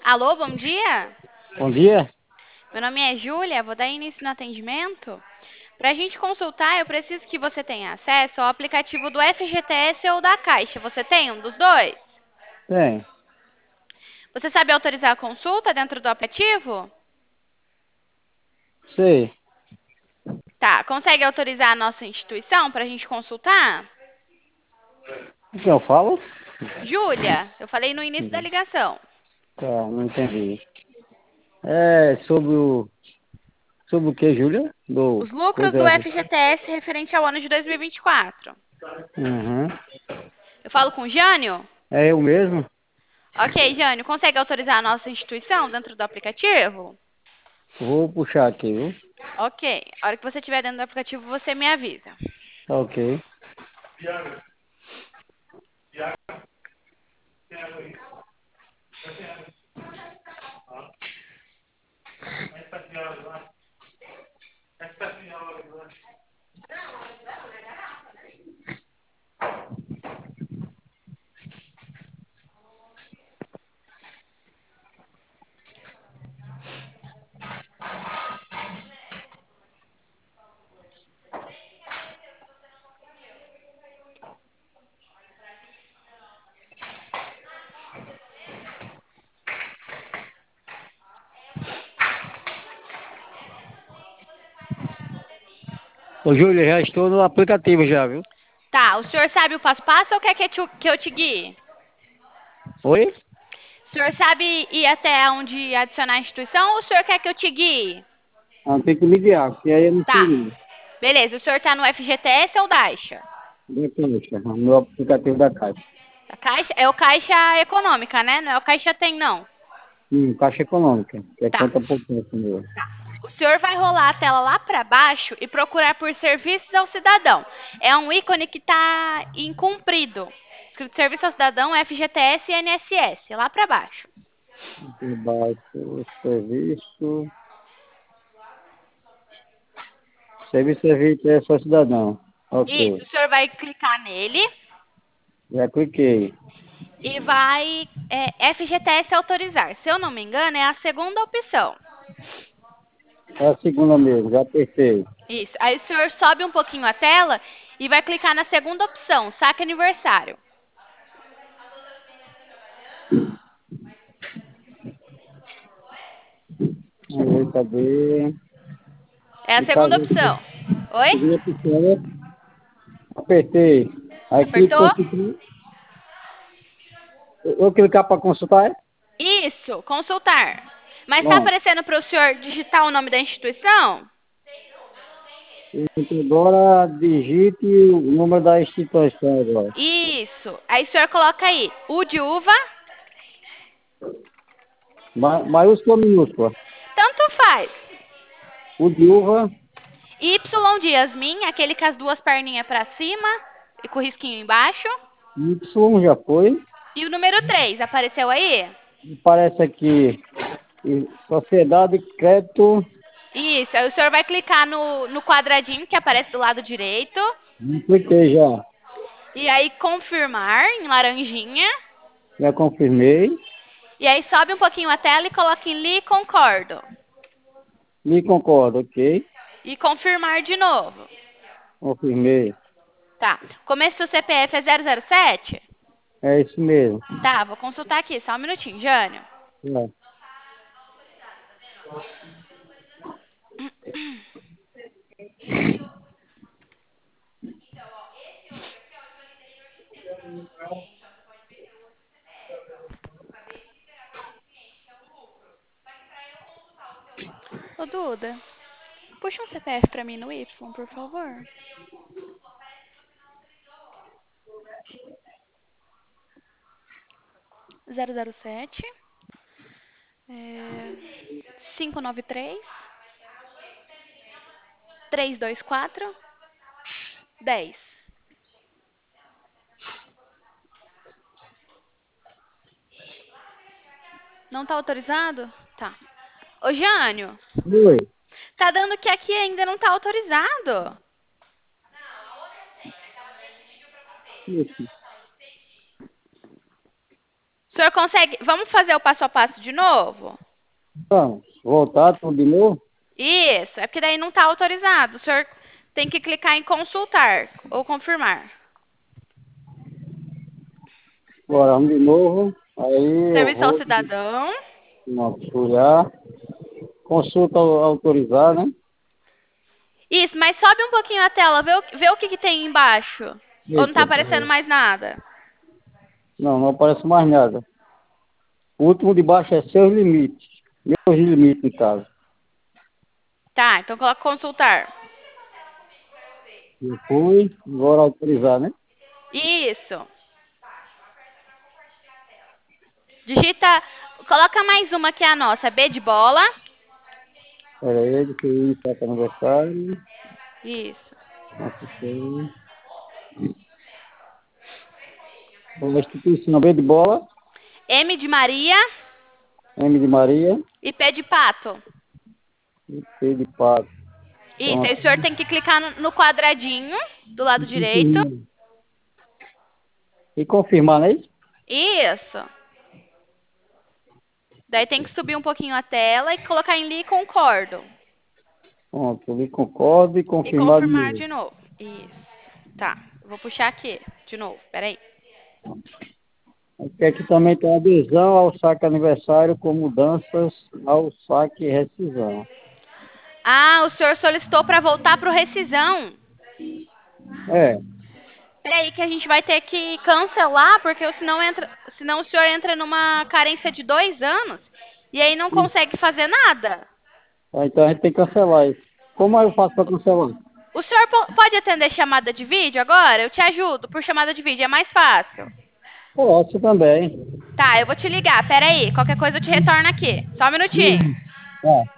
Alô, bom dia. Bom dia. Meu nome é Júlia, vou dar início no atendimento. Para a gente consultar, eu preciso que você tenha acesso ao aplicativo do FGTS ou da Caixa. Você tem um dos dois? Tem. Você sabe autorizar a consulta dentro do aplicativo? Sei. Tá, consegue autorizar a nossa instituição para a gente consultar? O que eu falo? Júlia, eu falei no início da ligação. Tá, não entendi. É sobre o que, Júlia? Do Os lucros do coisa. FGTS referente ao ano de 2024. Uhum. Eu falo com o Jânio? É eu mesmo? Ok, Jânio, consegue autorizar a nossa instituição dentro do aplicativo? Vou puxar aqui, viu? Ok. A hora que você estiver dentro do aplicativo, você me avisa. Tá ok. Ô, Júlia, já estou no aplicativo já, viu? Tá, o senhor sabe o passo a passo ou quer que eu te guie? Oi? O senhor sabe ir até onde adicionar a instituição ou o senhor quer que eu te guie? Ah, tem que me guiar, porque aí eu não sei Tá. não. Beleza, o senhor tá no FGTS ou Daixa? Da Caixa, no aplicativo da Caixa. A Caixa é o Caixa Econômica, né? Não é o Caixa Tem, não. Caixa Econômica, que é Tá. conta poupança meu. O senhor vai rolar a tela lá para baixo e procurar por Serviços ao Cidadão. É um ícone que está em comprido. Escrito Serviço ao Cidadão, FGTS e INSS, lá para baixo. Debaixo, serviço. Serviço é só cidadão. Isso, Ok. o senhor vai clicar nele Já cliquei. e vai FGTS autorizar. Se eu não me engano, é a segunda opção. É a segunda mesmo, já apertei. Isso. Aí o senhor sobe um pouquinho a tela e vai clicar na segunda opção, saque aniversário. Aí, cadê? É a No segunda caso, opção. Oi? segunda pessoa, apertei. Aí clico Apertou? consultar. Eu vou clicar para consultar, é? Isso, consultar. Mas está Pronto. aparecendo para o senhor digitar o nome da instituição? Então, agora digite o número da instituição agora. Isso. Aí o senhor coloca aí, U de uva, Maiúscula ou minúscula? tanto faz. O de uva, Y de Yasmin, aquele com as duas perninhas para cima e com o risquinho embaixo. Y já foi. E o número 3 apareceu aí? Parece aqui, Sociedade Crédito. Isso. Aí o senhor vai clicar no quadradinho que aparece do lado direito. Já cliquei já. E aí confirmar em laranjinha. Já confirmei. E aí sobe um pouquinho a tela e coloca em li concordo. Me concordo, ok. E confirmar de novo. Confirmei. Tá. Começo do CPF é 007? É isso mesmo. Tá, vou consultar aqui, só um minutinho, Jânio. É. Ô, Duda, puxa um CPF pra mim no Y, por favor. 007, 593, 324, 10. Não tá autorizado? Tá. Ô, Jânio, Oi. tá dando que aqui ainda não tá autorizado. Isso. senhor consegue... Vamos fazer o passo a passo de novo? Então, voltar tudo de novo? Isso, é porque daí não está autorizado. O senhor tem que clicar em consultar ou confirmar. Agora vamos de novo. Aí eu Serviço ao vou cidadão. olhar. Consulta autorizar, né? Isso, mas sobe um pouquinho a tela, vê o que tem embaixo. Ou não está Eita, aparecendo mais nada? não, não aparece mais nada. O último de baixo é seus limites. Meus limites, no caso. Tá, então coloca consultar. Eu fui, agora autorizar, né? Isso. Digita, coloca mais uma que é a nossa, B de bola. Pera aí, deixa eu ir para aniversário. Isso. A instituição B de bola, M de Maria M de Maria e P de pato. e P de pato. Isso, aí Pronto. o senhor tem que clicar no quadradinho do lado direito. E confirmar, não é isso? Isso. Daí tem que subir um pouquinho a tela e colocar em li concordo. Pronto, eu concordo e E confirmar de confirmar novo. de novo. Isso. Tá, eu vou puxar aqui de novo, peraí. Aqui também tem adesão ao saque aniversário com mudanças ao saque e rescisão. Ah, o senhor solicitou para voltar para o rescisão. É, Peraí que a gente vai ter que cancelar, porque senão o senhor entra numa carência de 2 anos e aí não isso. consegue fazer nada. Então a gente tem que cancelar isso. Como eu faço para cancelar? O senhor pode atender chamada de vídeo agora? Eu te ajudo por chamada de vídeo, é mais fácil. Posso também. Tá, eu vou te ligar, peraí. Qualquer coisa eu te retorno aqui. Só um minutinho. Tá.